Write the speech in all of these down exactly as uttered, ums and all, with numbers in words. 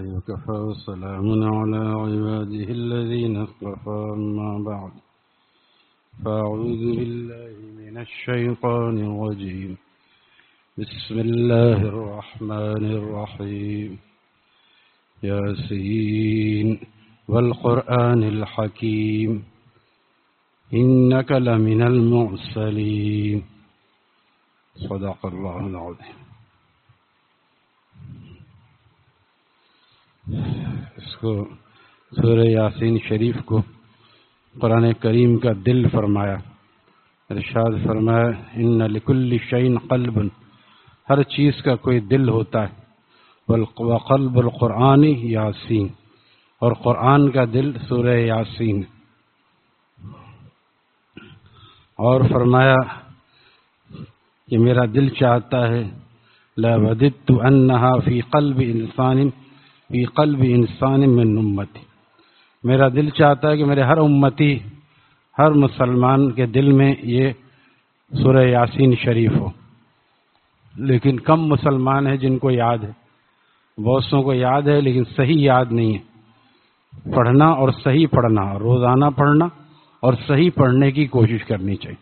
وكفى وسلام على عباده الذين اصطفى أما بعد فأعوذ بالله من الشيطان الرجيم بسم الله الرحمن الرحيم ياسين والقرآن الحكيم إنك لمن المرسلين صدق الله العظيم. اس کو سورہ یاسین شریف کو قرآن کریم کا دل فرمایا. ارشاد فرمایا ان لکل شیء قلب، ہر چیز کا کوئی دل ہوتا ہے. وقلب القرآن یاسین، اور قرآن کا دل سورہ یاسین. اور فرمایا کہ میرا دل چاہتا ہے لا وددت انہا فی قلب انسان فی قلب انسان من امتی، میرا دل چاہتا ہے کہ میرے ہر امتی ہر مسلمان کے دل میں یہ سورہ یاسین شریف ہو. لیکن کم مسلمان ہیں جن کو یاد ہے، بہت سو کو یاد ہے لیکن صحیح یاد نہیں ہے. پڑھنا اور صحیح پڑھنا، روزانہ پڑھنا اور صحیح پڑھنے کی کوشش کرنی چاہیے.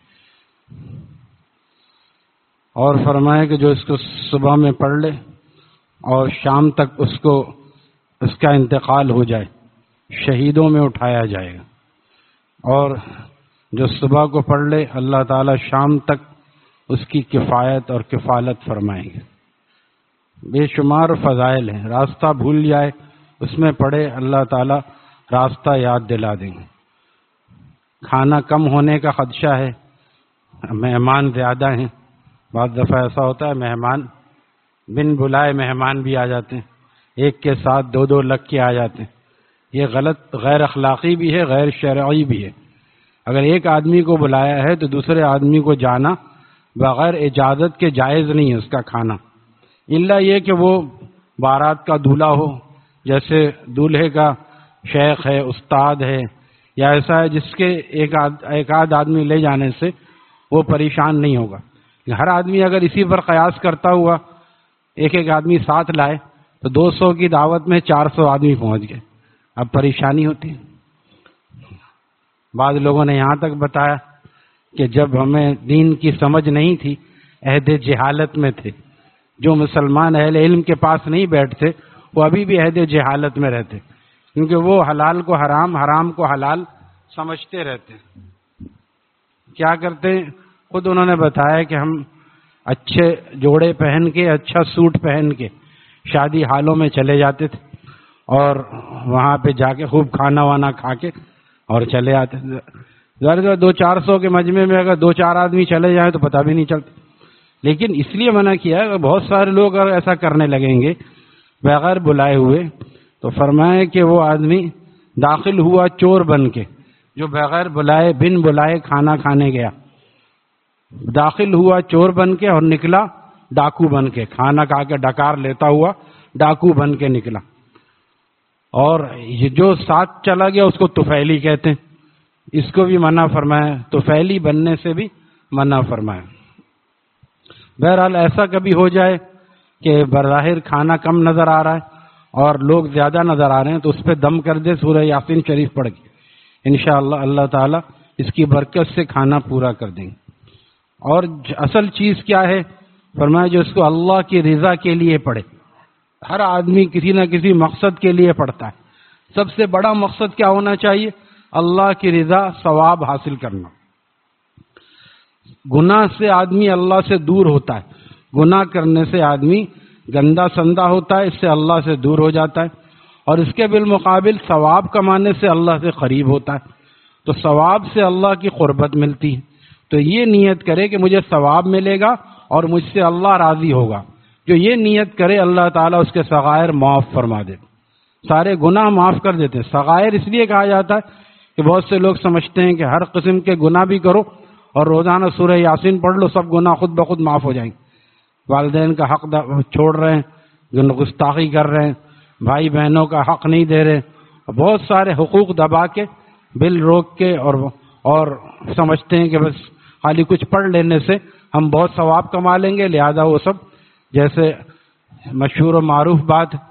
اور فرمایا کہ جو اس کو صبح میں پڑھ لے اور شام تک اس کو اس کا انتقال ہو جائے، شہیدوں میں اٹھایا جائے گا. اور جو صبح کو پڑھ لے اللہ تعالیٰ شام تک اس کی کفایت اور کفالت فرمائیں گے. بے شمار فضائل ہیں. راستہ بھول جائے اس میں پڑھے اللہ تعالیٰ راستہ یاد دلا دیں گے. کھانا کم ہونے کا خدشہ ہے، مہمان زیادہ ہیں. بعض دفعہ ایسا ہوتا ہے مہمان بن بلائے مہمان بھی آ جاتے ہیں، ایک کے ساتھ دو دو لگ کے آ جاتے ہیں. یہ غلط، غیر اخلاقی بھی ہے، غیر شرعی بھی ہے. اگر ایک آدمی کو بلایا ہے تو دوسرے آدمی کو جانا بغیر اجازت کے جائز نہیں ہے اس کا کھانا، الا یہ کہ وہ بارات کا دولہا ہو، جیسے دولہے کا شیخ ہے، استاد ہے، یا ایسا ہے جس کے ایک آد ایک آدھ آدمی لے جانے سے وہ پریشان نہیں ہوگا. ہر آدمی اگر اسی پر قیاس کرتا ہوا ایک ایک آدمی ساتھ لائے تو دو سو کی دعوت میں چار سو آدمی پہنچ گئے، اب پریشانی ہوتی ہے. بعض لوگوں نے یہاں تک بتایا کہ جب ہمیں دین کی سمجھ نہیں تھی، عہد جہالت میں تھے. جو مسلمان اہل علم کے پاس نہیں بیٹھتے وہ ابھی بھی عہد جہالت میں رہتے، کیونکہ وہ حلال کو حرام، حرام کو حلال سمجھتے رہتے. کیا کرتے ہیں؟ خود انہوں نے بتایا کہ ہم اچھے جوڑے پہن کے، اچھا سوٹ پہن کے شادی حالوں میں چلے جاتے تھے اور وہاں پہ جا کے خوب کھانا وانا کھا کے اور چلے آتے. ظاہر دو چار سو کے مجمع میں اگر دو چار آدمی چلے جائیں تو پتہ بھی نہیں چلتا. لیکن اس لیے منع کیا ہے، بہت سارے لوگ اگر ایسا کرنے لگیں گے بغیر بلائے ہوئے تو فرمائے کہ وہ آدمی داخل ہوا چور بن کے، جو بغیر بلائے بن بلائے کھانا کھانے گیا، داخل ہوا چور بن کے اور نکلا ڈاکو بن کے، کھانا کھا کے ڈکار لیتا ہوا ڈاکو بن کے نکلا. اور یہ جو ساتھ چلا گیا اس کو طفیلی کہتے ہیں، اس کو بھی منع فرمایا. طفیلی بننے سے بھی منع فرمایا. بہرحال ایسا کبھی ہو جائے کہ بظاہر کھانا کم نظر آ رہا ہے اور لوگ زیادہ نظر آ رہے ہیں تو اس پہ دم کر دے سورہ یاسین شریف پڑھ کے، انشاءاللہ اللہ تعالیٰ اس کی برکت سے کھانا پورا کر دیں گے. اور اصل چیز کیا ہے؟ فرمایا جو اس کو اللہ کی رضا کے لیے پڑھے. ہر آدمی کسی نہ کسی مقصد کے لیے پڑھتا ہے. سب سے بڑا مقصد کیا ہونا چاہیے؟ اللہ کی رضا، ثواب حاصل کرنا. گناہ سے آدمی اللہ سے دور ہوتا ہے، گناہ کرنے سے آدمی گندا سندا ہوتا ہے، اس سے اللہ سے دور ہو جاتا ہے. اور اس کے بالمقابل ثواب کمانے سے اللہ سے قریب ہوتا ہے. تو ثواب سے اللہ کی قربت ملتی ہے. تو یہ نیت کرے کہ مجھے ثواب ملے گا اور مجھ سے اللہ راضی ہوگا. جو یہ نیت کرے اللہ تعالیٰ اس کے صغائر معاف فرما دیتے، سارے گناہ معاف کر دیتے. صغائر اس لیے کہا جاتا ہے کہ بہت سے لوگ سمجھتے ہیں کہ ہر قسم کے گناہ بھی کرو اور روزانہ سورہ یاسین پڑھ لو، سب گناہ خود بخود معاف ہو جائیں گے. والدین کا حق چھوڑ رہے ہیں، گستاخی کر رہے ہیں، بھائی بہنوں کا حق نہیں دے رہے، بہت سارے حقوق دبا کے، بل روک کے، اور اور سمجھتے ہیں کہ بس خالی کچھ پڑھ لینے سے ہم بہت ثواب کما لیں گے. لہذا وہ سب جیسے مشہور و معروف بات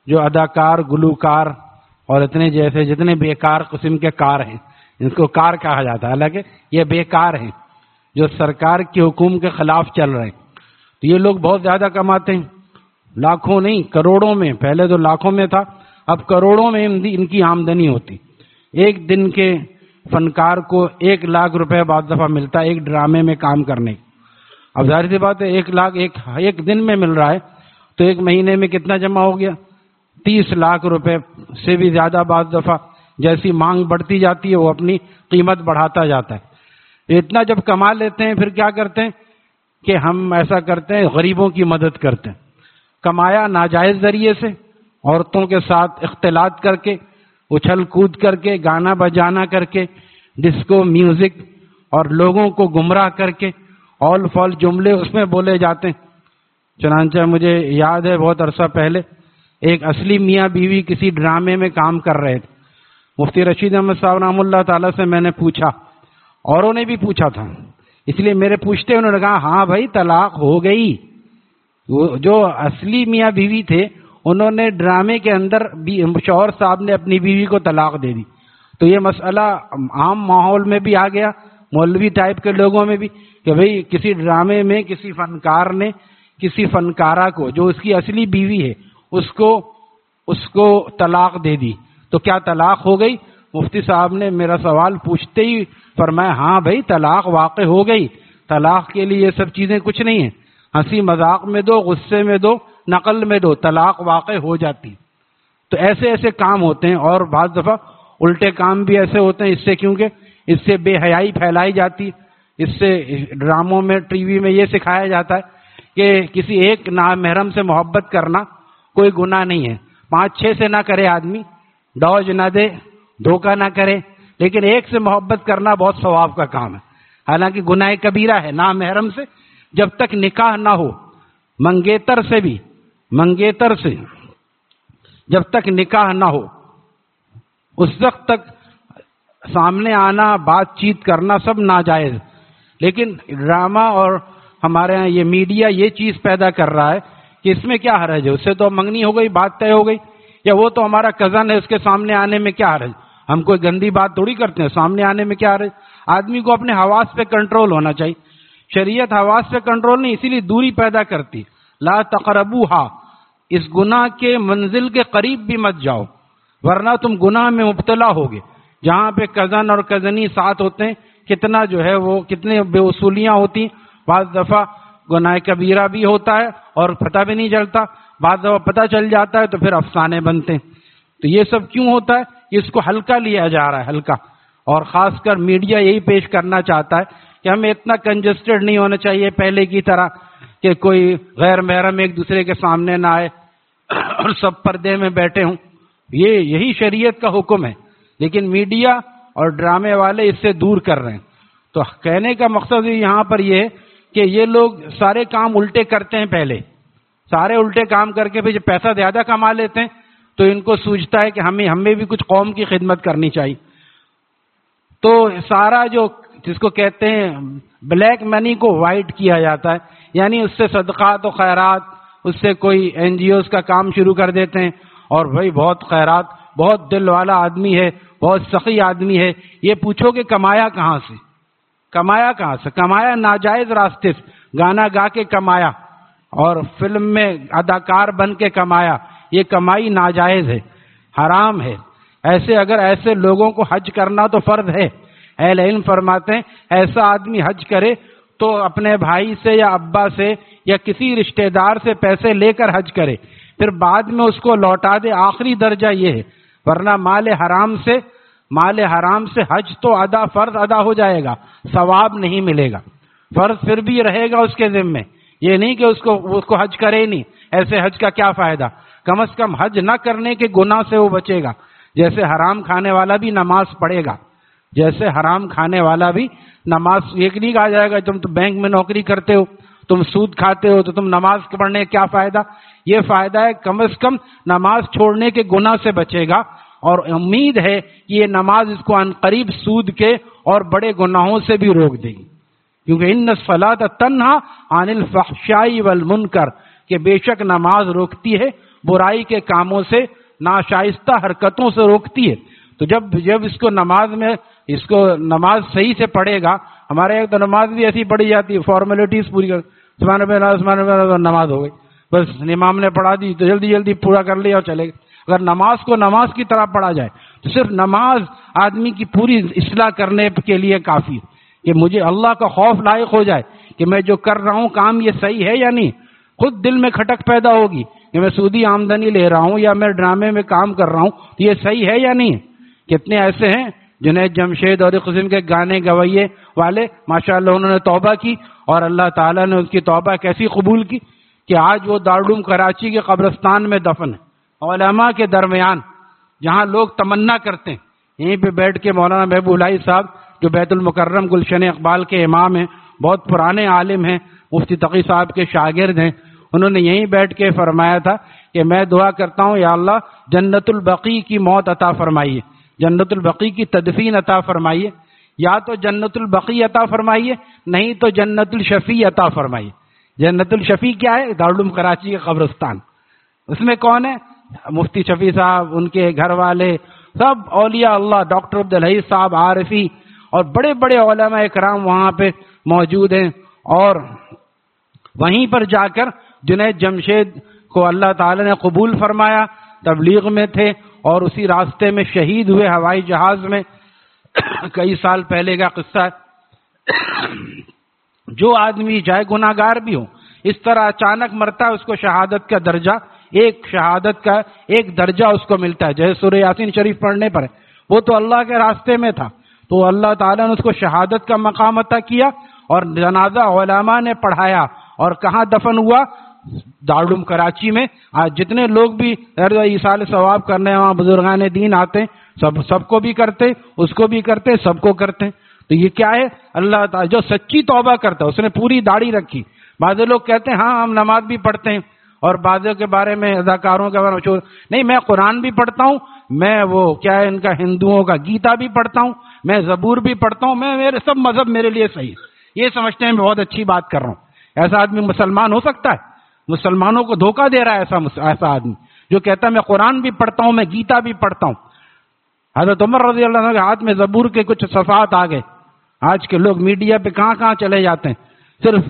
جو اداکار، گلوکار اور اتنے جیسے جتنے بیکار قسم کے کار ہیں، ان کو کار کہا جاتا ہے، حالانکہ یہ بیکار ہیں جو سرکار کے حکم کے خلاف چل رہے ہیں. تو یہ لوگ بہت زیادہ کماتے ہیں، لاکھوں نہیں کروڑوں میں. پہلے تو لاکھوں میں تھا، اب کروڑوں میں ان کی آمدنی ہوتی. ایک دن کے فنکار کو ایک لاکھ روپے بعض دفعہ ملتا ہے ایک ڈرامے میں کام کرنے. اب ظاہر سی بات ہے ایک لاکھ ایک ایک دن میں مل رہا ہے تو ایک مہینے میں کتنا جمع ہو گیا؟ تیس لاکھ روپے سے بھی زیادہ. بعض دفعہ جیسی مانگ بڑھتی جاتی ہے وہ اپنی قیمت بڑھاتا جاتا ہے. اتنا جب کما لیتے ہیں پھر کیا کرتے ہیں کہ ہم ایسا کرتے ہیں غریبوں کی مدد کرتے ہیں. کمایا ناجائز ذریعے سے، عورتوں کے ساتھ اختلاط کر کے، اچھل کود کر کے، گانا بجانا کر کے، ڈسکو میوزک اور لوگوں کو گمراہ کر کے اول فال جملے اس میں بولے جاتے ہیں. چنانچہ مجھے یاد ہے بہت عرصہ پہلے ایک اصلی میاں بیوی کسی ڈرامے میں کام کر رہے تھے. مفتی رشید احمد صاحب رحمہ اللہ تعالیٰ سے میں نے پوچھا، اوروں نے بھی پوچھا تھا، اس لیے میرے پوچھتے انہوں نے کہا ہاں بھائی طلاق ہو گئی. وہ جو اصلی میاں بیوی تھے انہوں نے ڈرامے کے اندر شوہر صاحب نے اپنی بیوی کو طلاق دے دی. تو یہ مسئلہ عام ماحول میں بھی آ گیا، مولوی ٹائپ کے لوگوں میں بھی، کہ بھئی کسی ڈرامے میں کسی فنکار نے کسی فنکارہ کو جو اس کی اصلی بیوی ہے اس کو اس کو طلاق دے دی. تو کیا طلاق ہو گئی؟ مفتی صاحب نے میرا سوال پوچھتے ہی فرمایا ہاں بھائی طلاق واقع ہو گئی. طلاق کے لیے یہ سب چیزیں کچھ نہیں ہیں، ہنسی مذاق میں دو، غصے میں دو، نقل میں دو، طلاق واقع ہو جاتی. تو ایسے ایسے کام ہوتے ہیں. اور بعض دفعہ الٹے کام بھی ایسے ہوتے ہیں. اس سے کیونکہ اس سے بے حیائی پھیلائی جاتی. اس سے ڈراموں میں ٹی وی میں یہ سکھایا جاتا ہے کہ کسی ایک نامحرم سے محبت کرنا کوئی گناہ نہیں ہے. پانچ چھ سے نہ کرے آدمی، ڈوج نہ دے، دھوکہ نہ کرے، لیکن ایک سے محبت کرنا بہت ثواب کا کام ہے. حالانکہ گناہ کبیرہ ہے نامحرم سے جب تک نکاح نہ ہو. منگیتر سے بھی، منگیتر سے جب تک نکاح نہ ہو اس وقت تک سامنے آنا، بات چیت کرنا سب ناجائز. لیکن ڈرامہ اور ہمارے ہاں یہ میڈیا یہ چیز پیدا کر رہا ہے کہ اس میں کیا حرج ہے، اس سے تو منگنی ہو گئی، بات طے ہو گئی، یا وہ تو ہمارا کزن ہے اس کے سامنے آنے میں کیا حرج. ہم کوئی گندی بات تھوڑی کرتے ہیں، سامنے آنے میں کیا حرج. آدمی کو اپنے حواس پہ کنٹرول ہونا چاہیے. شریعت حواس پہ کنٹرول نہیں، اسی لیے دوری پیدا کرتی. لا تقربوہا، اس گناہ کے منزل کے قریب بھی مت جاؤ ورنہ تم گناہ میں مبتلا ہوگے. جہاں پہ کزن اور کزنی ساتھ ہوتے ہیں کتنا جو ہے وہ کتنے بے اصولیاں ہوتی. بعض دفعہ گناہ کبیرہ بھی ہوتا ہے اور پتہ بھی نہیں چلتا، بعض دفعہ پتہ چل جاتا ہے تو پھر افسانے بنتے ہیں. تو یہ سب کیوں ہوتا ہے؟ اس کو ہلکا لیا جا رہا ہے، ہلکا. اور خاص کر میڈیا یہی پیش کرنا چاہتا ہے کہ ہمیں اتنا کنجسٹڈ نہیں ہونا چاہیے پہلے کی طرح کہ کوئی غیر محرم ایک دوسرے کے سامنے نہ آئے اور سب پردے میں بیٹھے ہوں. یہ یہی شریعت کا حکم ہے، لیکن میڈیا اور ڈرامے والے اس سے دور کر رہے ہیں. تو کہنے کا مقصد یہاں پر یہ ہے کہ یہ لوگ سارے کام الٹے کرتے ہیں. پہلے سارے الٹے کام کر کے پھر جب پیسہ زیادہ کما لیتے ہیں تو ان کو سوچتا ہے کہ ہمیں ہمیں بھی کچھ قوم کی خدمت کرنی چاہیے. تو سارا جو جس کو کہتے ہیں بلیک منی کو وائٹ کیا جاتا ہے، یعنی اس سے صدقات و خیرات، اس سے کوئی این جی اوز کا کام شروع کر دیتے ہیں. اور بھائی بہت خیرات، بہت دل والا آدمی ہے، بہت سخی آدمی ہے. یہ پوچھو کہ کمایا کہاں سے؟ کمایا کہاں سے؟ کمایا ناجائز راستے سے، گانا گا کے کمایا اور فلم میں اداکار بن کے کمایا. یہ کمائی ناجائز ہے، حرام ہے. ایسے اگر ایسے لوگوں کو حج کرنا تو فرض ہے. اہل علم فرماتے ہیں ایسا آدمی حج کرے تو اپنے بھائی سے یا ابا سے یا کسی رشتہ دار سے پیسے لے کر حج کرے، پھر بعد میں اس کو لوٹا دے. آخری درجہ یہ ہے، ورنہ مال حرام سے مال حرام سے حج تو ادا فرض ادا ہو جائے گا، ثواب نہیں ملے گا. فرض پھر بھی رہے گا اس کے ذمے. یہ نہیں کہ اس کو اس کو حج کرے نہیں. ایسے حج کا کیا فائدہ؟ کم از کم حج نہ کرنے کے گناہ سے وہ بچے گا. جیسے حرام کھانے والا بھی نماز پڑھے گا، جیسے حرام کھانے والا بھی نماز. ایک نہیں کہا جائے گا تم تو بینک میں نوکری کرتے ہو، تم سود کھاتے ہو تو تم نماز پڑھنے کا کیا فائدہ؟ یہ فائدہ ہے کم از کم نماز چھوڑنے کے گناہ سے بچے گا. اور امید ہے کہ یہ نماز اس کو عن قریب سود کے اور بڑے گناہوں سے بھی روک دے گی. کیونکہ ان الصلاۃ تنہی عن الفحشاء والمنکر، کہ بے شک نماز روکتی ہے برائی کے کاموں سے، ناشائستہ حرکتوں سے روکتی ہے۔ تو جب جب اس کو نماز میں اس کو نماز صحیح سے پڑھے گا، ہمارے ایک تو نماز بھی ایسی پڑھی جاتی ہے، فارمیلٹیز پوری کر، سبحان ربی الاعلیٰ سبحان ربی الاعلیٰ، نماز ہو گئی، بس امام نے پڑھا دی تو جلدی جلدی پورا کر لیا اور چلے گئے۔ اگر نماز کو نماز کی طرح پڑھا جائے تو صرف نماز آدمی کی پوری اصلاح کرنے کے لیے کافی ہے کہ مجھے اللہ کا خوف لاحق ہو جائے کہ میں جو کر رہا ہوں کام یہ صحیح ہے یا نہیں۔ خود دل میں کھٹک پیدا ہوگی کہ میں سودی آمدنی لے رہا ہوں یا میں ڈرامے میں کام کر رہا ہوں تو یہ صحیح ہے یا نہیں۔ کتنے ایسے ہیں جنید جمشید اور اس قسم کے گانے گویے والے، ماشاءاللہ انہوں نے توبہ کی اور اللہ تعالیٰ نے اس کی توبہ کیسی قبول کی کہ آج وہ دارالعلوم کراچی کے قبرستان میں دفن ہے، علماء کے درمیان، جہاں لوگ تمنا کرتے ہیں۔ یہیں پہ بیٹھ کے مولانا محبوب الہی صاحب جو بیت المکرم گلشن اقبال کے امام ہیں، بہت پرانے عالم ہیں، مفتی تقی صاحب کے شاگرد ہیں، انہوں نے یہیں بیٹھ کے فرمایا تھا کہ میں دعا کرتا ہوں یا اللہ جنت البقیع کی موت عطا فرمائیے، جنت البقیع کی تدفین عطا فرمائیے، یا تو جنت البقیع عطا فرمائیے نہیں تو جنت الشفیع عطا فرمائیے۔ جنت الشفیع کیا ہے؟ دارالعلوم کراچی کے قبرستان، اس میں کون ہے؟ مفتی شفیع صاحب، ان کے گھر والے، سب اولیاء اللہ، ڈاکٹر عبدالحی صاحب عارفی اور بڑے بڑے علماء اکرام وہاں پہ موجود ہیں۔ اور وہیں پر جا کر جنید جمشید کو اللہ تعالی نے قبول فرمایا، تبلیغ میں تھے اور اسی راستے میں شہید ہوئے ہوائی جہاز میں، کئی سال پہلے کا قصہ ہے۔ جو آدمی چاہے گناہ گار بھی ہو، اس طرح اچانک مرتا ہے، اس کو شہادت کا درجہ، ایک شہادت کا ایک درجہ اس کو ملتا ہے، جیسے سورہ یاسین شریف پڑھنے پر ہے۔ وہ تو اللہ کے راستے میں تھا تو اللہ تعالیٰ نے اس کو شہادت کا مقام عطا کیا، اور جنازہ علماء نے پڑھایا۔ اور کہاں دفن ہوا؟ دارالعلوم کراچی میں۔ آج جتنے لوگ بھی ایصال ثواب کرنے وہاں بزرگان دین آتے ہیں، سب سب کو بھی کرتے، اس کو بھی کرتے، سب کو کرتے۔ تو یہ کیا ہے؟ اللہ تعالیٰ جو سچی توبہ کرتا ہے، اس نے پوری داڑھی رکھی۔ بعض لوگ کہتے ہیں ہاں ہم نماز بھی پڑھتے ہیں، اور بعضوں کے بارے میں اداکاروں کے بارے میں مشہور، نہیں میں قرآن بھی پڑھتا ہوں، میں وہ کیا ہے ان کا ہندوؤں کا گیتا بھی پڑھتا ہوں، میں زبور بھی پڑھتا ہوں، میں میرے سب مذہب میرے لیے صحیح، یہ سمجھتے ہیں میں بہت اچھی بات کر رہا ہوں۔ ایسا آدمی مسلمان ہو سکتا ہے؟ مسلمانوں کو دھوکہ دے رہا ہے ایسا ایسا آدمی جو کہتا ہے میں قرآن بھی پڑھتا ہوں، میں گیتا بھی پڑھتا ہوں۔ حضرت عمر رضی اللہ عنہ کے ہاتھ میں زبور کے کچھ صفحات آ گئے۔ آج کے لوگ میڈیا پہ کہاں کہاں چلے جاتے ہیں، صرف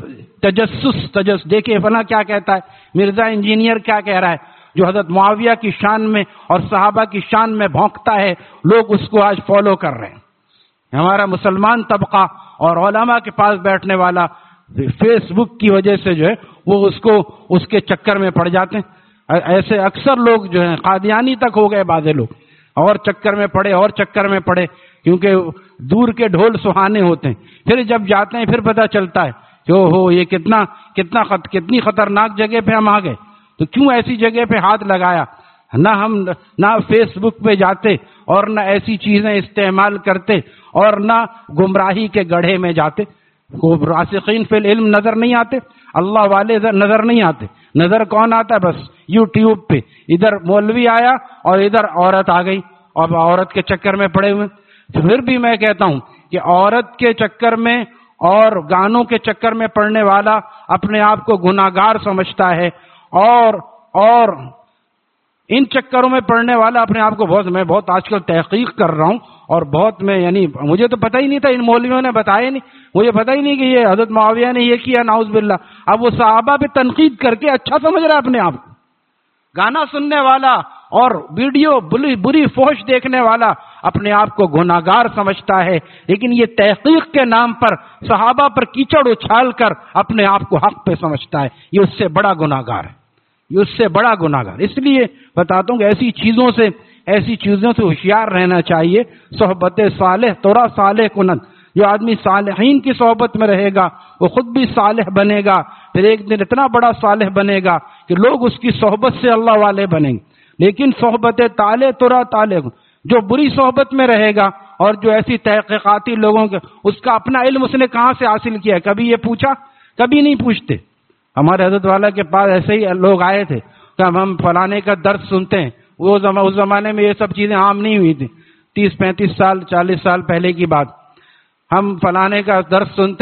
تجسس تجسس دیکھے فلاں کیا کہتا ہے، مرزا انجینئر کیا کہہ رہا ہے، جو حضرت معاویہ کی شان میں اور صحابہ کی شان میں بھونکتا ہے، لوگ اس کو آج فالو کر رہے ہیں۔ ہمارا مسلمان طبقہ اور علماء کے پاس بیٹھنے والا فیس بک کی وجہ سے جو ہے وہ اس کو اس کے چکر میں پڑ جاتے ہیں۔ ایسے اکثر لوگ جو ہیں قادیانی تک ہو گئے، بعض لوگ اور چکر میں پڑے اور چکر میں پڑے، کیونکہ دور کے ڈھول سہانے ہوتے ہیں، پھر جب جاتے ہیں پھر پتہ چلتا ہے کہ او ہو یہ کتنا کتنا خط, کتنی خطرناک جگہ پہ ہم آ گئے۔ تو کیوں ایسی جگہ پہ ہاتھ لگایا؟ نہ ہم نہ فیس بک پہ جاتے اور نہ ایسی چیزیں استعمال کرتے اور نہ گمراہی کے گڑھے میں جاتے۔ راسخین فی العلم نظر نہیں آتے، اللہ والے نظر نہیں آتے، نظر کون آتا ہے؟ بس یوٹیوب پہ ادھر مولوی آیا اور ادھر عورت آ گئی، اب عورت کے چکر میں پڑے ہوئے۔ پھر بھی میں کہتا ہوں کہ عورت کے چکر میں اور گانوں کے چکر میں پڑنے والا اپنے آپ کو گناہگار سمجھتا ہے، اور اور ان چکروں میں پڑنے والا اپنے آپ کو بہت، میں بہت آج کل تحقیق کر رہا ہوں اور بہت میں یعنی مجھے تو پتہ ہی نہیں تھا، ان مولویوں نے بتایا نہیں، مجھے پتہ ہی نہیں کہ یہ حضرت معاویہ نے یہ کیا، نعوذ باللہ۔ اب وہ صحابہ پہ تنقید کر کے اچھا سمجھ رہا ہے اپنے آپ کو۔ گانا سننے والا اور ویڈیو بری بری فحش دیکھنے والا اپنے آپ کو گناہگار سمجھتا ہے، لیکن یہ تحقیق کے نام پر صحابہ پر کیچڑ اچھال کر اپنے آپ کو حق پہ سمجھتا ہے، یہ اس سے بڑا گناہگار ہے، یہ اس سے بڑا گناہگار۔ اس لیے بتاتا ہوں کہ ایسی چیزوں سے ایسی چیزوں سے ہوشیار رہنا چاہیے۔ صحبت صالح تورا صالح کنند، جو آدمی صالحین کی صحبت میں رہے گا وہ خود بھی صالح بنے گا، پھر ایک دن اتنا بڑا صالح بنے گا کہ لوگ اس کی صحبت سے اللہ والے بنیں گے۔ لیکن صحبت طالع تورا طالع، جو بری صحبت میں رہے گا اور جو ایسی تحقیقاتی لوگوں کے، اس کا اپنا علم اس نے کہاں سے حاصل کیا ہے؟ کبھی یہ پوچھا؟ کبھی نہیں پوچھتے۔ ہمارے حضرت والا کے پاس ایسے ہی لوگ آئے تھے کہ ہم فلانے کا درس سنتے ہیں، وہ اس زمانے میں یہ سب چیزیں عام نہیں ہوئی تھی، تیس پینتیس سال چالیس سال پہلے کی بات۔ ہم فلانے کا درس سنتے ہیں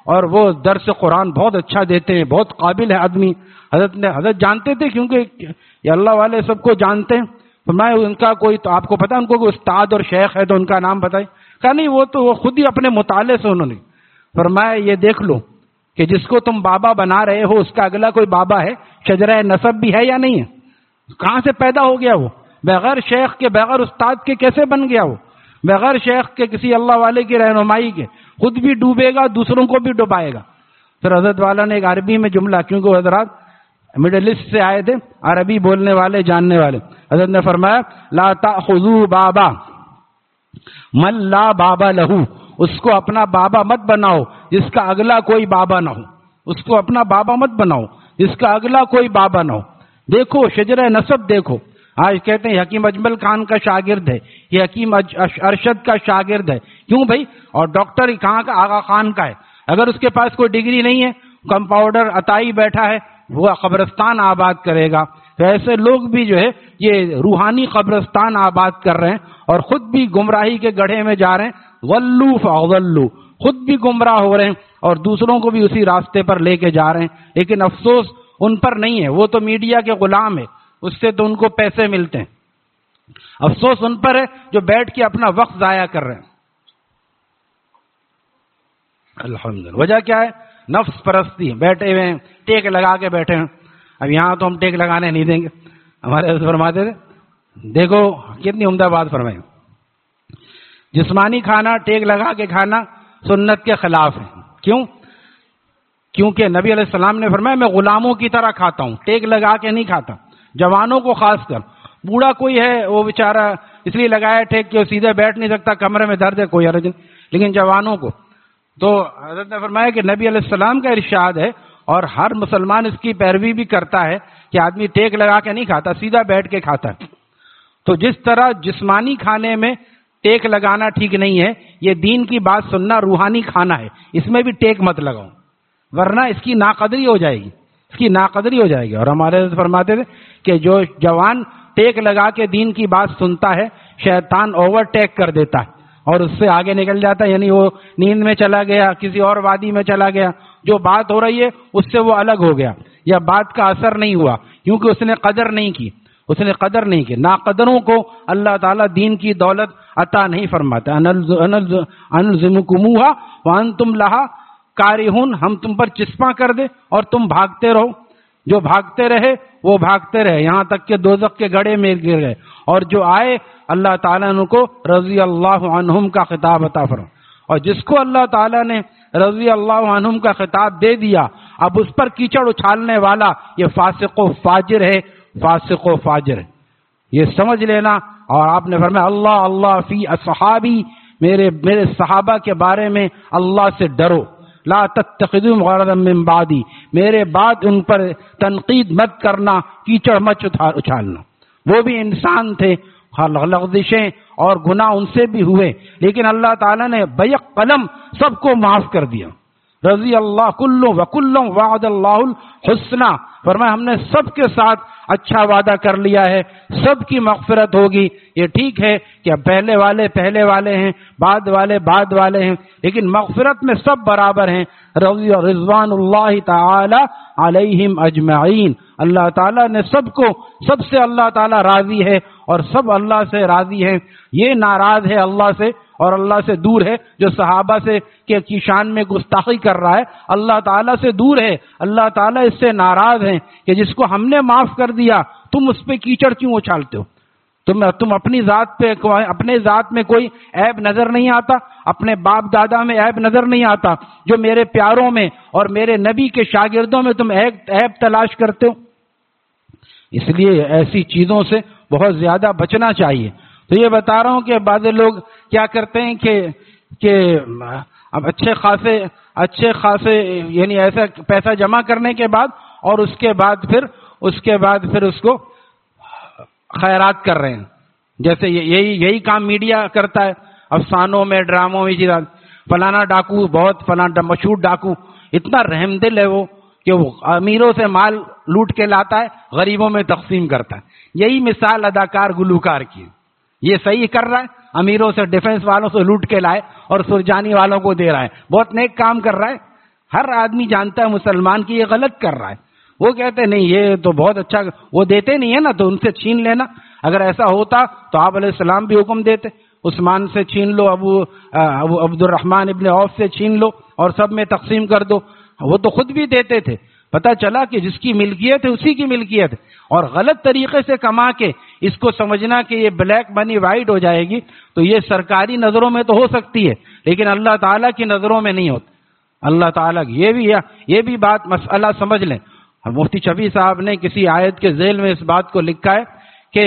اور وہ درس قرآن بہت اچھا دیتے ہیں، بہت قابل ہے آدمی. حضرت نے حضرت جانتے تھے کیونکہ یہ اللہ والے سب کو جانتے ہیں. فرمایا ان کا کوئی تو آپ کو پتا ان کو کوئی استاد اور شیخ ہے تو ان کا نام بتائیں. کہا نہیں وہ تو وہ خود ہی اپنے مطالعے سے انہوں نے. فرمایا یہ دیکھ لو کہ جس کو تم بابا بنا رہے ہو اس کا اگلا کوئی بابا ہے، شجرہ نسب بھی ہے یا نہیں ہے؟ کہاں سے پیدا ہو گیا وہ؟ بغیر شیخ کے بغیر استاد کے کیسے بن گیا وہ؟ بغیر شیخ کے کسی اللہ والے کی رہنمائی کے خود بھی ڈوبے گا دوسروں کو بھی ڈبائے گا. پھر حضرت والا نے ایک عربی میں جملہ، کیونکہ وہ حضرات مڈل ایسٹ سے آئے تھے، عربی بولنے والے جاننے والے، حضرت نے فرمایا لا تأخذوا بابا من لا بابا لہو، اس کو اپنا بابا مت بناؤ جس کا اگلا کوئی بابا نہ ہو. اس کو اپنا بابا مت بناؤ جس کا اگلا کوئی بابا نہ ہو. دیکھو شجرہ نسب دیکھو. آج کہتے ہیں حکیم اجمل خان کا شاگرد ہے، یہ حکیم ارشد کا شاگرد ہے. کیوں بھائی؟ اور ڈاکٹر کہاں کا؟ آغا خان کا ہے. اگر اس کے پاس کوئی ڈگری نہیں ہے، کمپاؤنڈر عطائی بیٹھا ہے، وہ قبرستان آباد کرے گا. تو ایسے لوگ بھی جو ہے یہ روحانی قبرستان آباد کر رہے ہیں اور خود بھی گمراہی کے گڑھے میں جا رہے ہیں. ولو فاضلوا، خود بھی گمراہ ہو رہے ہیں اور دوسروں کو بھی اسی راستے پر لے کے جا رہے ہیں. لیکن افسوس ان پر نہیں ہے، وہ تو میڈیا کے غلام ہے، اس سے تو ان کو پیسے ملتے ہیں. افسوس ان پر ہے جو بیٹھ کے اپنا وقت ضائع کر رہے ہیں. الحمدللہ. وجہ کیا ہے؟ نفس پرستی. بیٹھے ہوئے ہیں، ٹیک لگا کے بیٹھے ہیں. اب یہاں تو ہم ٹیک لگانے نہیں دیں گے. ہمارے حضرت فرماتے تھے، دیکھو کتنی عمدہ بات فرمائی، جسمانی کھانا ٹیک لگا کے کھانا سنت کے خلاف ہے. کیوں؟ کیونکہ نبی علیہ السلام نے فرمایا میں غلاموں کی طرح کھاتا ہوں، ٹیک لگا کے نہیں کھاتا. جوانوں کو خاص کر. بوڑھا کوئی ہے وہ بیچارہ اس لیے لگایا ٹیک کہ وہ سیدھے بیٹھ نہیں سکتا، کمرے میں درد ہے، کوئی حرج نہیں. لیکن جوانوں کو تو حضرت نے فرمایا کہ نبی علیہ السلام کا ارشاد ہے اور ہر مسلمان اس کی پیروی بھی کرتا ہے کہ آدمی ٹیک لگا کے نہیں کھاتا، سیدھا بیٹھ کے کھاتا ہے. تو جس طرح جسمانی کھانے میں ٹیک لگانا ٹھیک نہیں ہے، یہ دین کی بات سننا روحانی کھانا ہے، اس میں بھی ٹیک مت لگاؤ ورنہ اس کی ناقدری ہو جائے گی، اس کی ناقدری ہو جائے گی. اور ہمارے فرماتے تھے کہ جو جوان ٹیک لگا کے دین کی بات سنتا ہے شیطان اوور ٹیک کر دیتا ہے اور اس سے آگے نکل جاتا ہے، یعنی وہ نیند میں چلا گیا، کسی اور وادی میں چلا گیا، جو بات ہو رہی ہے اس سے وہ الگ ہو گیا یا بات کا اثر نہیں ہوا کیونکہ اس نے قدر نہیں کی. اس نے قدر نہیں کی. ناقدروں کو اللہ تعالیٰ دین کی دولت عطا نہیں فرماتا. انلزمکموہا وانتم لہا کارہون، ہم تم پر چسپاں کر دے اور تم بھاگتے رہو. جو بھاگتے رہے وہ بھاگتے رہے یہاں تک کہ دوزخ کے گڑھے میں گر گئے. اور جو آئے اللہ تعالیٰ نے کو رضی اللہ عنہم کا خطاب عطا فرمایا. اور جس کو اللہ تعالیٰ نے رضی اللہ عنہم کا خطاب دے دیا اب اس پر کیچڑ اچھالنے والا یہ فاسق و فاجر ہے، فاسق و فاجر ہے، یہ سمجھ لینا. اور آپ نے فرمایا اللہ اللہ فی اصحابی، میرے میرے صحابہ کے بارے میں اللہ سے ڈرو. لا تتخذوا غرضا من بعدی، میرے بعد ان پر تنقید مت کرنا، کیچڑ مت اچھالنا. وہ بھی انسان تھے، لغزشیں اور گناہ ان سے بھی ہوئے، لیکن اللہ تعالیٰ نے بیک قلم سب کو معاف کر دیا. رضی اللہ کلو وکلو وعد اللہ الحسنہ، فرمایا ہم نے سب کے ساتھ اچھا وعدہ کر لیا ہے، سب کی مغفرت ہوگی. یہ ٹھیک ہے کہ پہلے والے پہلے والے ہیں، بعد والے بعد والے ہیں، لیکن مغفرت میں سب برابر ہیں. رضی رضوان اللہ تعالی علیہم اجمعین، اللہ تعالیٰ نے سب کو سب سے اللہ تعالیٰ راضی ہے اور سب اللہ سے راضی ہیں. یہ ناراض ہے اللہ سے اور اللہ سے دور ہے جو صحابہ سے کے کی شان میں گستاخی کر رہا ہے، اللہ تعالیٰ سے دور ہے. اللہ تعالیٰ اس سے ناراض ہیں کہ جس کو ہم نے معاف کر دیا تم اس پہ کیچڑ کیوں اچھالتے ہو؟ تم تم اپنی ذات پہ اپنے ذات میں کوئی عیب نظر نہیں آتا؟ اپنے باپ دادا میں عیب نظر نہیں آتا جو میرے پیاروں میں اور میرے نبی کے شاگردوں میں تم عیب تلاش کرتے ہو؟ اس لیے ایسی چیزوں سے بہت زیادہ بچنا چاہیے. تو یہ بتا رہا ہوں کہ بعض لوگ کیا کرتے ہیں کہ کہ اب اچھے خاصے اچھے خاصے یعنی ایسا پیسہ جمع کرنے کے بعد اور اس کے بعد پھر اس کے بعد پھر اس کو خیرات کر رہے ہیں. جیسے یہی یہی کام میڈیا کرتا ہے افسانوں میں، ڈراموں میں. فلانا ڈاکو بہت فلانا مشہور ڈاکو اتنا رحم دل ہے وہ کہ وہ امیروں سے مال لوٹ کے لاتا ہے، غریبوں میں تقسیم کرتا ہے. یہی مثال اداکار گلوکار کی. یہ صحیح کر رہا ہے، امیروں سے ڈیفنس والوں سے لوٹ کے لائے اور سرجانی والوں کو دے رہا ہے، بہت نیک کام کر رہا ہے. ہر آدمی جانتا ہے مسلمان کی یہ غلط کر رہا ہے. وہ کہتے ہیں نہیں یہ تو بہت اچھا, وہ دیتے نہیں ہے نا تو ان سے چھین لینا. اگر ایسا ہوتا تو آپ علیہ السلام بھی حکم دیتے, عثمان سے چھین لو, ابو ابو عبد الرحمن ابن عوف سے چھین لو اور سب میں تقسیم کر دو. وہ تو خود بھی دیتے تھے. پتہ چلا کہ جس کی ملکیت ہے اسی کی ملکیت ہے, اور غلط طریقے سے کما کے اس کو سمجھنا کہ یہ بلیک منی وائٹ ہو جائے گی, تو یہ سرکاری نظروں میں تو ہو سکتی ہے لیکن اللہ تعالیٰ کی نظروں میں نہیں ہوتی. اللہ تعالیٰ کی یہ بھی یہ بھی بات مسئلہ سمجھ لیں. مفتی شفیع صاحب نے کسی آیت کے ذیل میں اس بات کو لکھا ہے کہ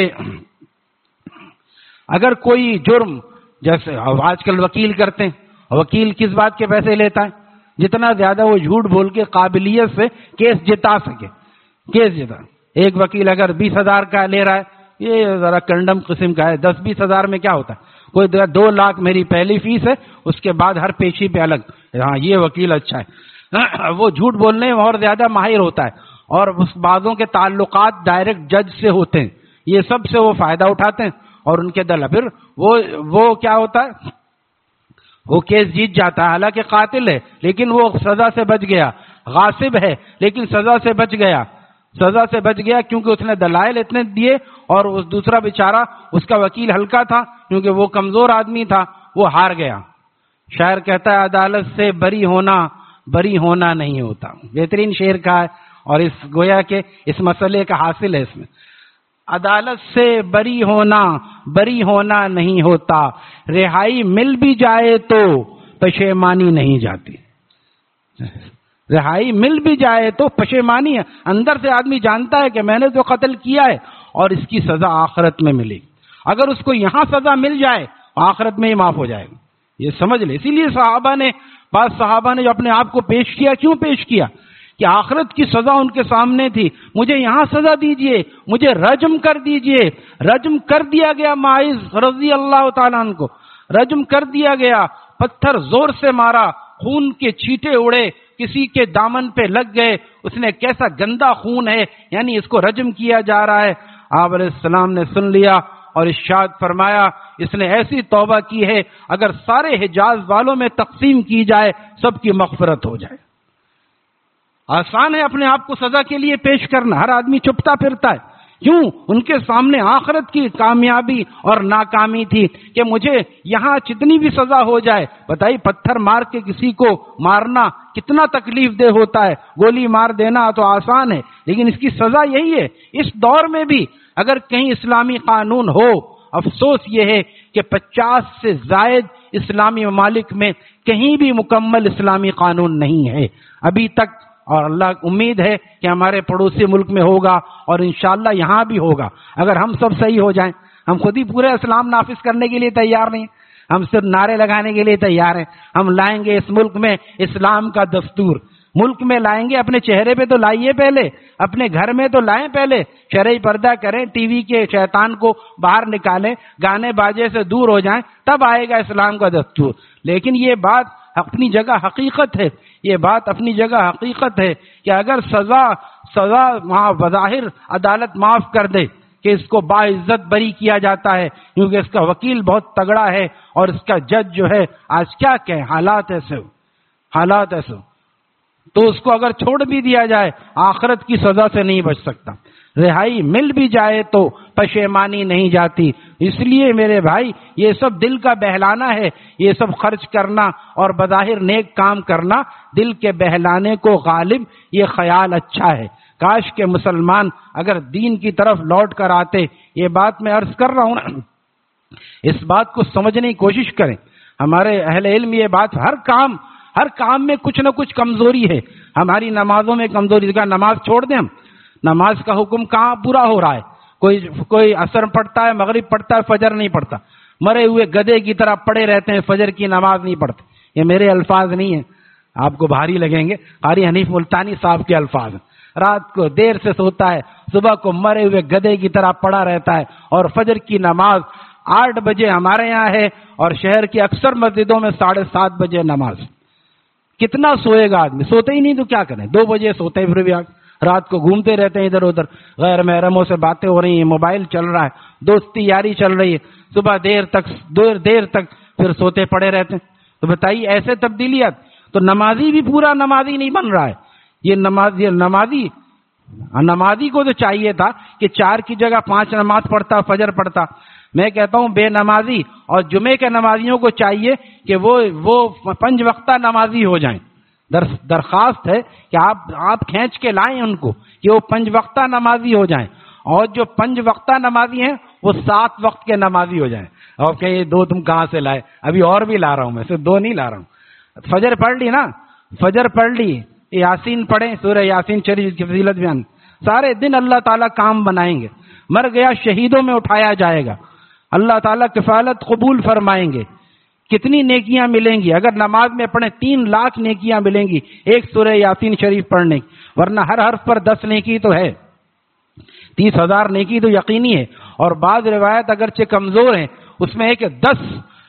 اگر کوئی جرم, جیسے آج کل وکیل کرتے ہیں, وکیل کس بات کے پیسے لیتا ہے؟ جتنا زیادہ وہ جھوٹ بول کے قابلیت سے کیس جتا سکے. کیس جتا ایک وکیل اگر بیس ہزار کا لے رہا ہے, یہ ذرا کنڈم قسم کا ہے. دس بیس ہزار میں کیا ہوتا ہے؟ کوئی دو لاکھ میری پہلی فیس ہے, اس کے بعد ہر پیشی پہ الگ. ہاں یہ وکیل اچھا ہے. وہ جھوٹ بولنے میں اور زیادہ ماہر ہوتا ہے, اور اس بازوں کے تعلقات ڈائریکٹ جج سے ہوتے ہیں. یہ سب سے وہ فائدہ اٹھاتے ہیں اور ان کے دل پھر وہ وہ کیا ہوتا ہے, وہ کیس جیت جاتا ہے. حالانکہ قاتل ہے لیکن وہ سزا سے بچ گیا, غاصب ہے لیکن سزا سے بچ گیا. سزا سے بچ گیا کیونکہ اس نے دلائل اتنے دیے, اور اس دوسرا بیچارہ اس کا وکیل ہلکا تھا کیونکہ وہ کمزور آدمی تھا, وہ ہار گیا. شاعر کہتا ہے عدالت سے بری ہونا بری ہونا نہیں ہوتا. بہترین شعر کا ہے اور اس گویا کہ اس مسئلے کا حاصل ہے اس میں. عدالت سے بری ہونا بری ہونا نہیں ہوتا, رہائی مل بھی جائے تو پشیمانی نہیں جاتی. رہائی مل بھی جائے تو پشیمانی ہے. اندر سے آدمی جانتا ہے کہ میں نے تو قتل کیا ہے اور اس کی سزا آخرت میں ملے گی. اگر اس کو یہاں سزا مل جائے آخرت میں ہی معاف ہو جائے گا. یہ سمجھ لے. اسی لیے صحابہ نے بعض صحابہ نے جو اپنے آپ کو پیش کیا, کیوں پیش کیا کہ آخرت کی سزا ان کے سامنے تھی. مجھے یہاں سزا دیجئے, مجھے رجم کر دیجئے. رجم کر دیا گیا معاذ رضی اللہ تعالیٰ عنہ کو, رجم کر دیا گیا. پتھر زور سے مارا, خون کے چھینٹے اڑے, کسی کے دامن پہ لگ گئے. اس نے کیسا گندا خون ہے, یعنی اس کو رجم کیا جا رہا ہے. آپ علیہ السلام نے سن لیا اور ارشاد فرمایا اس نے ایسی توبہ کی ہے اگر سارے حجاز والوں میں تقسیم کی جائے سب کی مغفرت ہو جائے. آسان ہے اپنے آپ کو سزا کے لیے پیش کرنا, ہر آدمی چھپتا پھرتا ہے. کیوں؟ ان کے سامنے آخرت کی کامیابی اور ناکامی تھی کہ مجھے یہاں جتنی بھی سزا ہو جائے. بتائیے پتھر مار کے کسی کو مارنا کتنا تکلیف دہ ہوتا ہے, گولی مار دینا تو آسان ہے لیکن اس کی سزا یہی ہے. اس دور میں بھی اگر کہیں اسلامی قانون ہو, افسوس یہ ہے کہ پچاس سے زائد اسلامی ممالک میں کہیں بھی مکمل اسلامی قانون نہیں ہے ابھی تک, اور اللہ امید ہے کہ ہمارے پڑوسی ملک میں ہوگا اور انشاءاللہ یہاں بھی ہوگا. اگر ہم سب صحیح ہو جائیں, ہم خود ہی پورے اسلام نافذ کرنے کے لیے تیار نہیں, ہم صرف نعرے لگانے کے لیے تیار ہیں. ہم لائیں گے اس ملک میں اسلام کا دستور, ملک میں لائیں گے. اپنے چہرے پہ تو لائیے پہلے, اپنے گھر میں تو لائیں پہلے, شرعی پردہ کریں, ٹی وی کے شیطان کو باہر نکالیں, گانے باجے سے دور ہو جائیں, تب آئے گا اسلام کا دستور. لیکن یہ بات اپنی جگہ حقیقت ہے, یہ بات اپنی جگہ حقیقت ہے کہ اگر سزا سزا بظاہر عدالت معاف کر دے کہ اس کو باعزت بری کیا جاتا ہے کیونکہ اس کا وکیل بہت تگڑا ہے اور اس کا جج جو ہے آج کیا کہیں, حالات ایسے ہو حالات ایسے ہو تو اس کو اگر چھوڑ بھی دیا جائے آخرت کی سزا سے نہیں بچ سکتا. رہائی مل بھی جائے تو پشیمانی نہیں جاتی. اس لیے میرے بھائی یہ سب دل کا بہلانا ہے, یہ سب خرچ کرنا اور بظاہر نیک کام کرنا دل کے بہلانے کو غالب یہ خیال اچھا ہے. کاش کہ مسلمان اگر دین کی طرف لوٹ کر آتے. یہ بات میں عرض کر رہا ہوں نا, اس بات کو سمجھنے کی کوشش کریں. ہمارے اہل علم یہ بات, ہر کام ہر کام میں کچھ نہ کچھ کمزوری ہے. ہماری نمازوں میں کمزوری, کا نماز چھوڑ دیں ہم, نماز کا حکم کہاں پورا ہو رہا ہے. کوئی کوئی عصر پڑھتا ہے, مغرب پڑھتا ہے, فجر نہیں پڑھتا, مرے ہوئے گدھے کی طرح پڑے رہتے ہیں, فجر کی نماز نہیں پڑھتے. یہ میرے الفاظ نہیں ہیں, آپ کو بھاری لگیں گے, قاری حنیف ملتانی صاحب کے الفاظ ہیں. رات کو دیر سے سوتا ہے, صبح کو مرے ہوئے گدھے کی طرح پڑا رہتا ہے, اور فجر کی نماز آٹھ بجے ہمارے یہاں ہے اور شہر کی اکثر مسجدوں میں ساڑھے سات بجے نماز. کتنا سوئے گا آدمی؟ سوتے ہی نہیں تو کیا کریں, دو بجے سوتے ہیں, پھر بھی رات کو گھومتے رہتے ہیں ادھر ادھر, غیر محرموں سے باتیں ہو رہی ہیں, موبائل چل رہا ہے, دوستی یاری چل رہی ہے, صبح دیر تک دیر دیر تک پھر سوتے پڑے رہتے ہیں. تو بتائیے ایسے تبدیلیات. تو نمازی بھی پورا نمازی نہیں بن رہا ہے. یہ نماز یہ نمازی نمازی کو تو چاہیے تھا کہ چار کی جگہ پانچ نماز پڑھتا، فجر پڑھتا. میں کہتا ہوں بے نمازی اور جمعے کے نمازیوں کو چاہیے کہ وہ وہ پنج وقتہ نمازی ہو جائیں. در درخواست ہے کہ آپ آپ کھینچ کے لائیں ان کو کہ وہ پنج وقتہ نمازی ہو جائیں، اور جو پنج وقتہ نمازی ہیں وہ سات وقت کے نمازی ہو جائیں. اور کہ یہ دو تم کہاں سے لائے؟ ابھی اور بھی لا رہا ہوں، میں صرف دو نہیں لا رہا ہوں. فجر پڑھ لی نا، فجر پڑھ لی، یاسین پڑھیں، سورہ یاسین شریف کی فضیلت بیان. سارے دن اللہ تعالیٰ کام بنائیں گے. مر گیا شہیدوں میں اٹھایا جائے گا، اللہ تعالیٰ کفالت قبول فرمائیں گے. کتنی نیکیاں ملیں گی اگر نماز میں پڑھیں؟ تین لاکھ نیکیاں ملیں گی ایک سورہ یاسین شریف پڑھنے کی، ورنہ ہر حرف پر دس نیکی تو ہے، تیس ہزار نیکی تو یقینی ہے. اور بعض روایت اگرچہ کمزور ہیں، اس میں ہے کہ دس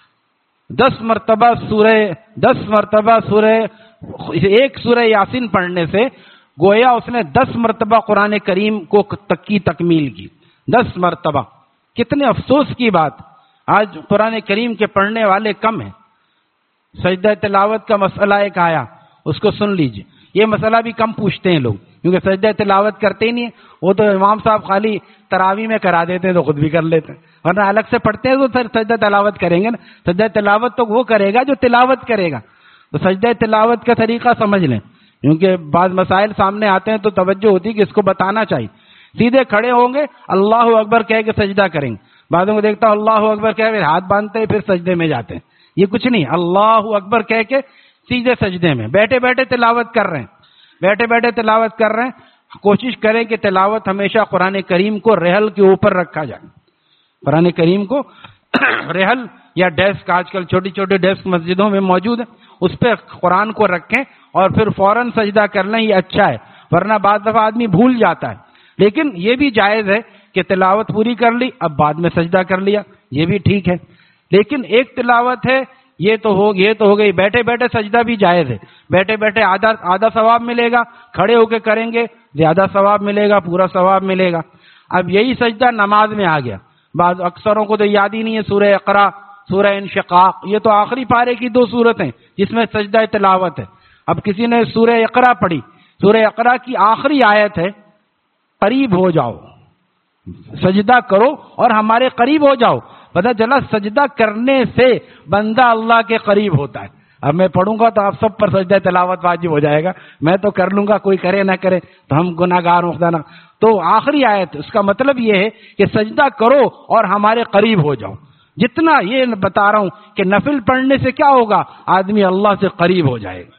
دس مرتبہ سورہ دس مرتبہ سورہ ایک سورہ یاسین پڑھنے سے گویا اس نے دس مرتبہ قرآن کریم کو تک کی تکمیل کی. دس مرتبہ. کتنے افسوس کی بات، آج قرآن کریم کے پڑھنے والے کم ہیں. سجدہ تلاوت کا مسئلہ ایک آیا، اس کو سن لیجئے. یہ مسئلہ بھی کم پوچھتے ہیں لوگ، کیونکہ سجدہ تلاوت کرتے ہی نہیں ہیں. وہ تو امام صاحب خالی تراویح میں کرا دیتے ہیں تو خود بھی کر لیتے ہیں، ورنہ الگ سے پڑھتے ہیں تو سجدہ تلاوت کریں گے نا. سجدہ تلاوت تو وہ کرے گا جو تلاوت کرے گا. تو سجدہ تلاوت کا طریقہ سمجھ لیں، کیونکہ بعض مسائل سامنے آتے ہیں تو توجہ ہوتی ہے کہ اس کو بتانا چاہیے. سیدھے کھڑے ہوں گے، اللہ اکبر کہہ کے سجدہ کریں گے. بعضوں کو دیکھتا ہوں اللہ اکبر کہہ پھر ہاتھ باندھتے ہیں، پھر سجدے میں جاتے ہیں. یہ کچھ نہیں، اللہ اکبر کہہ کے سیدھے سجدے میں. بیٹھے بیٹھے تلاوت کر رہے ہیں، بیٹھے بیٹھے تلاوت کر رہے ہیں. کوشش کریں کہ تلاوت ہمیشہ قرآن کریم کو رحل کے اوپر رکھا جائے. قرآن کریم کو رحل یا ڈیسک، آج کل چھوٹی چھوٹی ڈیسک مسجدوں میں موجود ہے، اس پہ قرآن کو رکھیں اور پھر فوراً سجدہ کر لیں. یہ اچھا ہے، ورنہ بعض دفعہ آدمی بھول جاتا ہے. لیکن یہ بھی جائز ہے کہ تلاوت پوری کر لی، اب بعد میں سجدہ کر لیا، یہ بھی ٹھیک ہے. لیکن ایک تلاوت ہے، یہ تو ہو یہ تو ہو گئی. بیٹھے بیٹھے سجدہ بھی جائز ہے. بیٹھے بیٹھے آدھا آدھا ثواب ملے گا، کھڑے ہو کے کریں گے زیادہ ثواب ملے گا، پورا ثواب ملے گا. اب یہی سجدہ نماز میں آ گیا. بعض اکثروں کو تو یاد ہی نہیں ہے سورہ اقرا، سورہ انشقاق، یہ تو آخری پارے کی دو سورتیں جس میں سجدہ تلاوت ہے. اب کسی نے سورہ اقرا پڑھی، سورہ اقرا کی آخری آیت ہے قریب ہو جاؤ، سجدہ کرو اور ہمارے قریب ہو جاؤ. پتہ چلا سجدہ کرنے سے بندہ اللہ کے قریب ہوتا ہے. اب میں پڑھوں گا تو آپ سب پر سجدہ تلاوت واجب ہو جائے گا، میں تو کر لوں گا، کوئی کرے نہ کرے تو ہم گناہ گار مخدا نہ. تو آخری آیت اس کا مطلب یہ ہے کہ سجدہ کرو اور ہمارے قریب ہو جاؤ. جتنا یہ بتا رہا ہوں کہ نفل پڑھنے سے کیا ہوگا، آدمی اللہ سے قریب ہو جائے گا.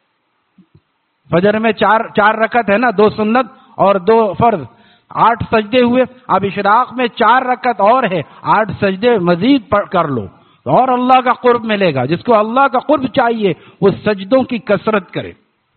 فجر میں چار چار رکعت ہے نا، دو سنت اور دو فرض، آٹھ سجدے ہوئے. اب اشراق میں چار رکعت اور ہے، آٹھ سجدے مزید پڑھ کر لو اور اللہ کا قرب ملے گا. جس کو اللہ کا قرب چاہیے وہ سجدوں کی کثرت کرے.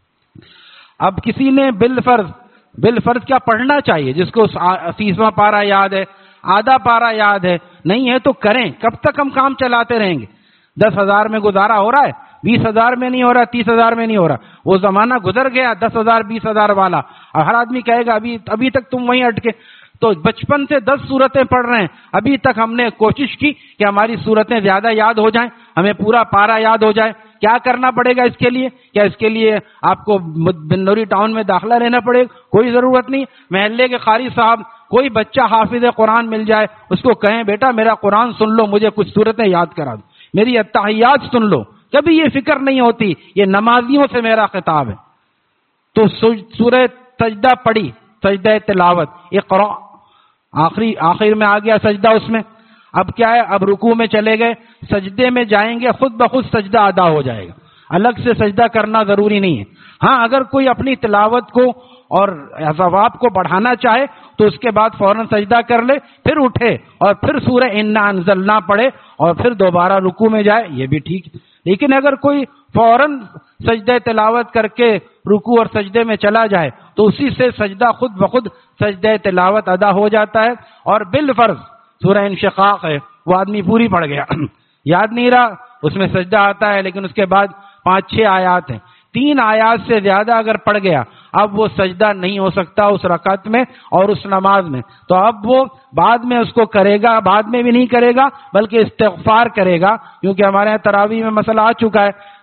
اب کسی نے بالفرض بالفرض کیا پڑھنا چاہیے، جس کو تیسواں پارہ یاد ہے، آدھا پارہ یاد ہے، نہیں ہے تو کریں. کب تک ہم کام چلاتے رہیں گے؟ دس ہزار میں گزارا ہو رہا ہے، بیس ہزار میں نہیں ہو رہا، تیس ہزار میں نہیں ہو رہا. وہ زمانہ گزر گیا دس ہزار بیس ہزار والا. اور ہر آدمی کہے گا ابھی ابھی تک تم وہیں اٹکے. تو بچپن سے دس صورتیں پڑھ رہے ہیں، ابھی تک ہم نے کوشش کی کہ ہماری صورتیں زیادہ یاد ہو جائیں، ہمیں پورا پارا یاد ہو جائے. کیا کرنا پڑے گا اس کے لیے؟ کیا اس کے لیے آپ کو بنوری ٹاؤن میں داخلہ لینا پڑے گا؟ کوئی ضرورت نہیں. محلے کے قاری صاحب، کوئی بچہ حافظ قرآن مل جائے، اس کو کہیں بیٹا میرا قرآن سن لو، مجھے کچھ صورتیں یاد کرا دو، میری اتحیات سن لو. کبھی یہ فکر نہیں ہوتی. یہ نمازیوں سے میرا خطاب ہے. تو سورہ سجدہ پڑھی، سجدہ تلاوت، اقرا آخری آخر میں آ گیا سجدہ. اس میں اب کیا ہے، اب رکوع میں چلے گئے، سجدے میں جائیں گے، خود بخود سجدہ ادا ہو جائے گا. الگ سے سجدہ کرنا ضروری نہیں ہے. ہاں اگر کوئی اپنی تلاوت کو اور ثواب کو بڑھانا چاہے تو اس کے بعد فوراً سجدہ کر لے، پھر اٹھے اور پھر سورہ انا انزلنا پڑھے اور پھر دوبارہ رکوع میں جائے، یہ بھی ٹھیک. لیکن اگر کوئی فوراً سجدہ تلاوت کر کے رکوع اور سجدے میں چلا جائے تو اسی سے سجدہ خود بخود سجدہ تلاوت ادا ہو جاتا ہے. اور بالفرض سورہ انشقاق ہے، وہ آدمی پوری پڑھ گیا، یاد نہیں رہا، اس میں سجدہ آتا ہے لیکن اس کے بعد پانچ چھ آیات ہیں، تین آیات سے زیادہ اگر پڑھ گیا اب وہ سجدہ نہیں ہو سکتا اس رکعت میں اور اس نماز میں. تو اب وہ بعد میں اس کو کرے گا، بعد میں بھی نہیں کرے گا بلکہ استغفار کرے گا. کیونکہ ہمارے یہاں تراویح میں مسئلہ آ چکا ہے،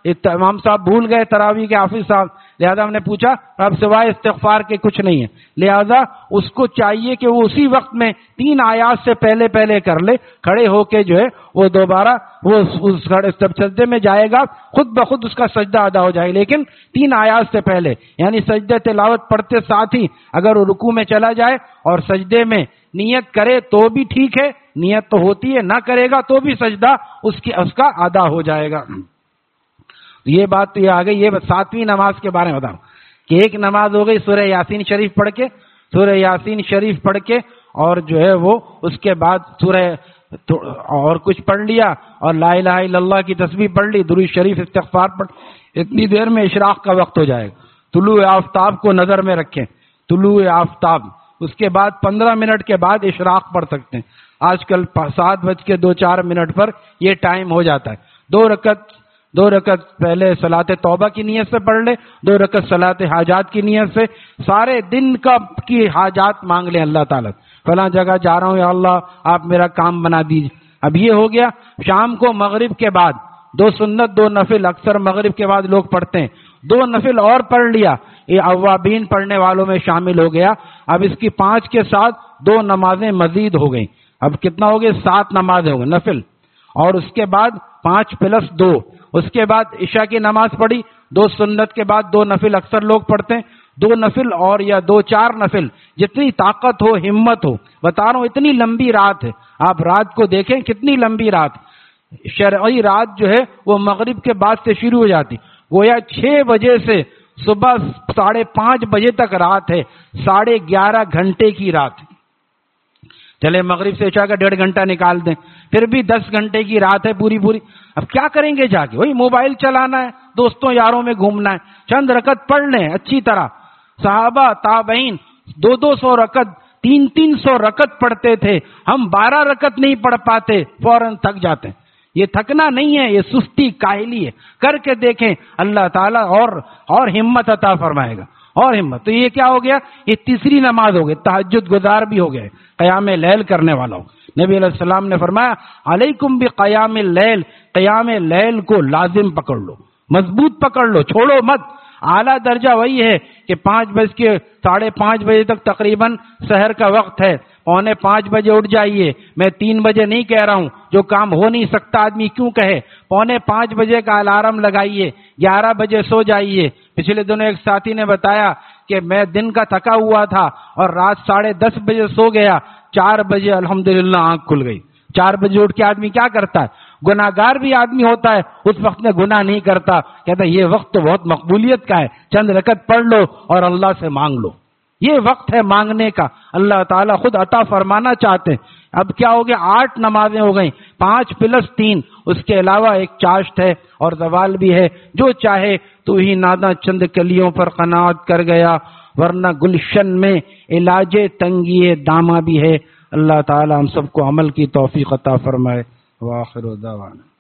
امام صاحب بھول گئے تراویح کے حافظ صاحب، لہذا ہم نے پوچھا اب سوائے استغفار کے کچھ نہیں ہے، لہذا اس کو چاہیے کہ وہ اسی وقت میں تین آیات سے پہلے پہلے کر لے، کھڑے ہو کے جو ہے وہ دوبارہ وہ اس سجدے میں جائے گا، خود بخود اس کا سجدہ ادا ہو جائے گا، لیکن تین آیات سے پہلے، یعنی سجدہ تلاوت پڑھتے ساتھ ہی اگر وہ رکوع میں چلا جائے اور سجدے میں نیت کرے تو بھی ٹھیک ہے، نیت تو ہوتی ہے، نہ کرے گا تو بھی سجدہ اس کی اس کا ادا ہو جائے گا۔ یہ بات تو یہ آ گئی، یہ ساتویں نماز کے بارے میں بتاؤں کہ ایک نماز ہو گئی سورہ یاسین شریف پڑھ کے، سورہ یاسین شریف پڑھ کے اور جو ہے وہ اس کے بعد سورہ اور کچھ پڑھ لیا اور لا الہ الا اللہ کی تسبیح پڑھ لی، درود شریف استغفار پڑھ، اتنی دیر میں اشراق کا وقت ہو جائے گا۔ طلوع آفتاب کو نظر میں رکھیں، طلوع آفتاب، اس کے بعد پندرہ منٹ کے بعد اشراق پڑھ سکتے ہیں۔ آج کل سات بج کے دو چار منٹ پر یہ ٹائم ہو جاتا ہے۔ دو رکعت دو رکعت پہلے صلاۃ توبہ کی نیت سے پڑھ لے، دو رکعت صلاۃ حاجات کی نیت سے، سارے دن کا کی حاجات مانگ لیں اللہ تعالیٰ، فلاں جگہ جا رہا ہوں یا اللہ آپ میرا کام بنا دیجیے۔ اب یہ ہو گیا۔ شام کو مغرب کے بعد دو سنت دو نفل اکثر مغرب کے بعد لوگ پڑھتے ہیں، دو نفل اور پڑھ لیا، یہ اوابین پڑھنے والوں میں شامل ہو گیا۔ اب اس کی پانچ کے ساتھ دو نمازیں مزید ہو گئیں، اب کتنا ہو گیا؟ سات نمازیں ہو گئی نفل، اور اس کے بعد پانچ پلس دو، اس کے بعد عشاء کی نماز پڑھی، دو سنت کے بعد دو نفل اکثر لوگ پڑھتے ہیں، دو نفل اور یا دو چار نفل، جتنی طاقت ہو ہمت ہو۔ بتا رہا ہوں اتنی لمبی رات ہے، آپ رات کو دیکھیں کتنی لمبی رات۔ شرعی رات جو ہے وہ مغرب کے بعد سے شروع ہو جاتی، گویا چھ بجے سے صبح ساڑھے پانچ بجے تک رات ہے، ساڑھے گیارہ گھنٹے کی رات۔ چلے مغرب سے عشاء کا ڈیڑھ گھنٹہ نکال دیں، پھر بھی دس گھنٹے کی رات ہے پوری پوری۔ اب کیا کریں گے جا کے؟ وہی موبائل چلانا ہے، دوستوں یاروں میں گھومنا ہے، چند رکعت پڑھ لیں اچھی طرح۔ صحابہ تابعین دو دو سو رکعت تین تین سو رکعت پڑھتے تھے، ہم بارہ رکعت نہیں پڑھ پاتے، فوراً تھک جاتے ہیں۔ یہ تھکنا نہیں ہے، یہ سستی کاہلی ہے، کر کے دیکھیں اللہ تعالیٰ اور اور ہمت عطا فرمائے گا، اور ہمت۔ تو یہ کیا ہو گیا؟ یہ تیسری نماز ہو گئی، تہجد گزار بھی ہو گئے، قیام لیل کرنے والا ہو۔ نبی علیہ السلام نے فرمایا علیکم بقیام اللیل، قیام لیل کو لازم پکڑ لو، مضبوط پکڑ لو، چھوڑو مت۔ اعلیٰ درجہ وہی ہے کہ پانچ بج کے ساڑھے پانچ بجے تک تقریباً سحر کا وقت ہے، پونے پانچ بجے اٹھ جائیے۔ میں تین بجے نہیں کہہ رہا ہوں، جو کام ہو نہیں سکتا آدمی کیوں کہے، پونے پانچ بجے کا الارم لگائیے، گیارہ بجے سو جائیے۔ پچھلے دنوں ایک ساتھی نے بتایا کہ میں دن کا تھکا ہوا تھا اور رات ساڑھے دس بجے سو گیا، چار بجے الحمدللہ آنکھ کھل گئی۔ چار بجے اٹھ کے آدمی کیا کرتا ہے؟ گناہگار بھی آدمی ہوتا ہے، اس وقت میں گناہ نہیں کرتا، کہتا ہے یہ وقت تو بہت مقبولیت کا ہے، چند رکعت پڑھ لو اور اللہ سے مانگ لو۔ یہ وقت ہے مانگنے کا، اللہ تعالیٰ خود عطا فرمانا چاہتے ہیں۔ اب کیا ہو گیا؟ آٹھ نمازیں ہو گئیں، پانچ پلس تین، اس کے علاوہ ایک چاشت ہے اور زوال بھی ہے۔ جو چاہے تو ہی ناداں چند کلیوں پر قناعت کر گیا، ورنہ گلشن میں علاج تنگی دامہ بھی ہے۔ اللہ تعالیٰ ہم سب کو عمل کی توفیق عطا فرمائے۔ وآخر دعوانا